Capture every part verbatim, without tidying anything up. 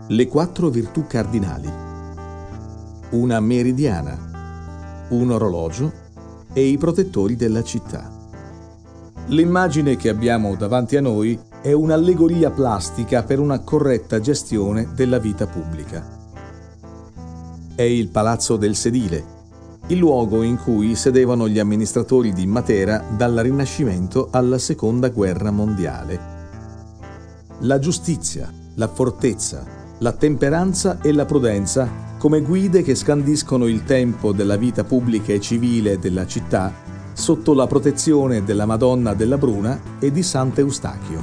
Le quattro virtù cardinali, una meridiana, un orologio e i protettori della città. L'immagine che abbiamo davanti a noi è un'allegoria plastica per una corretta gestione della vita pubblica. È il Palazzo del Sedile, il luogo in cui sedevano gli amministratori di Matera dal Rinascimento alla Seconda Guerra Mondiale. La giustizia, la fortezza, la temperanza e la prudenza come guide che scandiscono il tempo della vita pubblica e civile della città sotto la protezione della Madonna della Bruna e di Sant'Eustachio.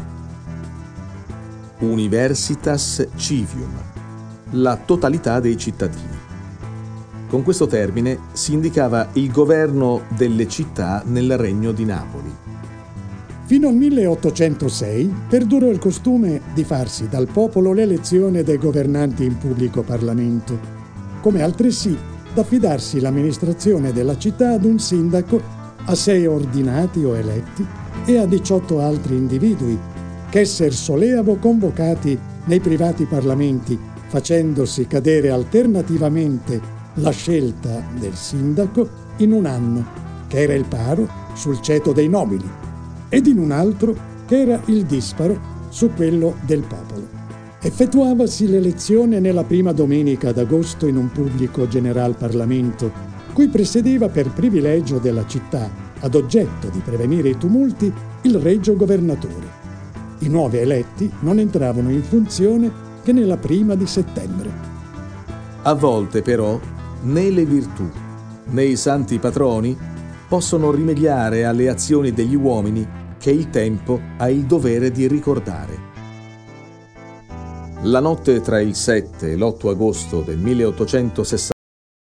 Universitas Civium, la totalità dei cittadini. Con questo termine si indicava il governo delle città nel Regno di Napoli. Fino al milleottocentosei perdurò il costume di farsi dal popolo l'elezione dei governanti in pubblico Parlamento, come altresì d'affidarsi l'amministrazione della città ad un sindaco, a sei ordinati o eletti e a diciotto altri individui, che esser soleavo convocati nei privati parlamenti, facendosi cadere alternativamente la scelta del sindaco in un anno, che era il paro, sul ceto dei nobili, ed in un altro che era il disparo su quello del popolo. Effettuavasi l'elezione nella prima domenica d'agosto in un pubblico general parlamento, cui presiedeva per privilegio della città, ad oggetto di prevenire i tumulti, il regio governatore. I nuovi eletti non entravano in funzione che nella prima di settembre. A volte però né le virtù né i santi patroni possono rimediare alle azioni degli uomini che il tempo ha il dovere di ricordare. La notte tra il sette e l'otto agosto del milleottocentosessanta